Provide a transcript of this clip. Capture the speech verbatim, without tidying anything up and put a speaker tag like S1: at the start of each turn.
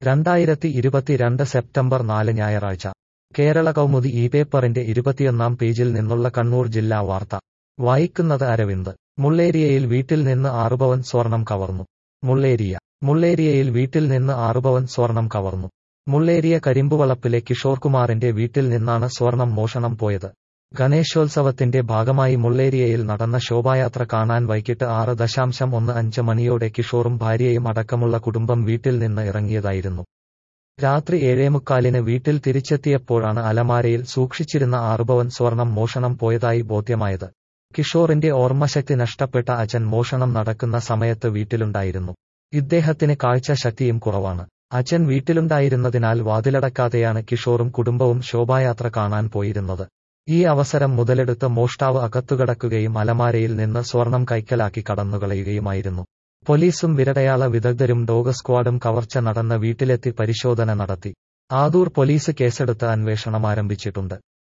S1: രണ്ടായിരത്തി ഇരുപത്തിരണ്ട് സെപ്റ്റംബർ നാല് ഞായറാഴ്ച കേരള കൗമുദി ഈ പേപ്പറിന്റെ ഇരുപത്തിയൊന്നാം പേജിൽ നിന്നുള്ള കണ്ണൂർ ജില്ലാ വാർത്ത വായിക്കുന്നത് അരവിന്ദ്. മുള്ളേരിയയിൽ വീട്ടിൽ നിന്ന് ആറുപവൻ സ്വർണം കവർന്നു. മുള്ളേരിയ മുള്ളേരിയയിൽ വീട്ടിൽ നിന്ന് ആറുപവൻ സ്വർണം കവർന്നു. മുള്ളേരിയ കരിമ്പുവളപ്പിലെ കിഷോർ കുമാറിന്റെ വീട്ടിൽ നിന്നാണ് സ്വർണം മോഷണം പോയത്. ഗണേശോത്സവത്തിന്റെ ഭാഗമായി മുള്ളേരിയയിൽ നടന്ന ശോഭായാത്ര കാണാൻ വൈകിട്ട് ആറ് ദശാംശം ഒന്ന് അഞ്ച് മണിയോടെ കിഷോറും ഭാര്യയും അടക്കമുള്ള കുടുംബം വീട്ടിൽ നിന്ന് ഇറങ്ങിയതായിരുന്നു. രാത്രി ഏഴേമുക്കാലിന് വീട്ടിൽ തിരിച്ചെത്തിയപ്പോഴാണ് അലമാരയിൽ സൂക്ഷിച്ചിരുന്ന ആറുപവൻ സ്വർണം മോഷണം പോയതായി ബോധ്യമായത്. കിഷോറിന്റെ ഓർമ്മശക്തി നഷ്ടപ്പെട്ട അച്ഛൻ മോഷണം നടക്കുന്ന സമയത്ത് വീട്ടിലുണ്ടായിരുന്നു. ഇദ്ദേഹത്തിന് കാഴ്ചശക്തിയും കുറവാണ്. അച്ഛൻ വീട്ടിലുണ്ടായിരുന്നതിനാൽ വാതിലടക്കാതെയാണ് കിഷോറും കുടുംബവും ശോഭായാത്ര കാണാൻ പോയിരുന്നത്. ഈ അവസരം മുതലെടുത്ത് മോഷ്ടാവ് അകത്തുകടക്കുകയും അലമാരയിൽ നിന്ന് സ്വർണം കൈക്കലാക്കി കടന്നുകളയുകയുമായിരുന്നു. പോലീസും വിരടയാള വിദഗ്ധരും ഡോഗ് സ്ക്വാഡും കവർച്ച നടന്ന വീട്ടിലെത്തി പരിശോധന നടത്തി. ആദൂർ പോലീസ് കേസെടുത്ത് അന്വേഷണം ആരംഭിച്ചിട്ടുണ്ട്.